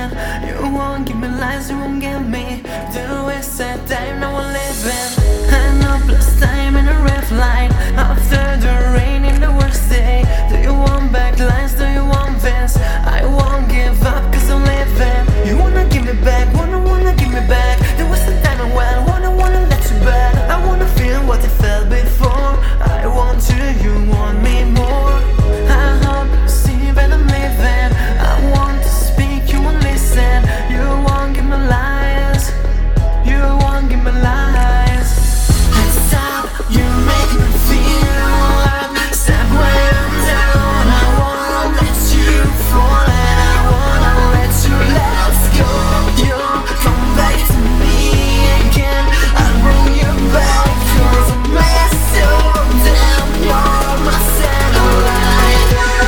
living. You won't give me lies, you won't give me the wasted time. Now I'm living an hopeless time in a red light. After the rain in the worst day, do you want back lines, do you want this? I won't give up cause I'm living. You wanna give me back, wanna give me back the wasted time. And well, wanna let you back. I wanna feel what I felt before. I want you want me more. I hope you see that I'm living. I want to speak, you won't listen. You won't give me lies, you won't give me lies. And stop, you make me feel like step when I'm down. I wanna let you fall and I wanna let you let go. You come back to me again, I'll bring you back. Cause I'm messed up, damn, you're my satellite.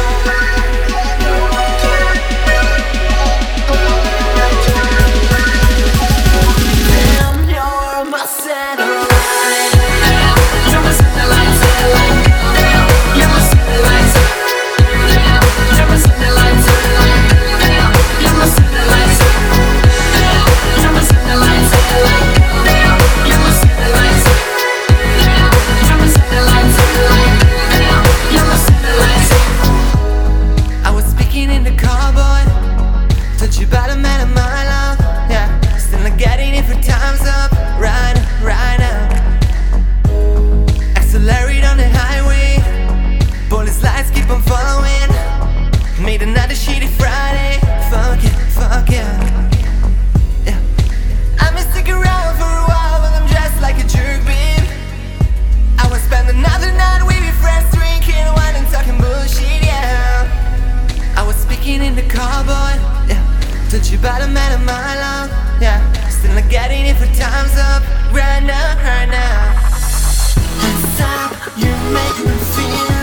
Damn, you're my satellite. You're my satellite, satellite. You're my satellite, you're my satellite, you're my satellite, you're my satellite, satellite. You're my satellite, you're my satellite, satellite. You're my satellite. I was speaking in the car, boy. Told you about a man of my love, yeah. Still not getting it for time's up. Right now. Accelerate on the highway. Police lights keep on following. Made another shitty Friday. Fuck yeah. Yeah. I may stick around for a while, but I'm just like a jerk, babe. I will spend another night with your friends, drinking wine and talking bullshit, yeah. I was speaking in the car, boy, yeah. Told you about a man of my love, yeah. Still not getting it for time's up. Right now. And stop, you make me feel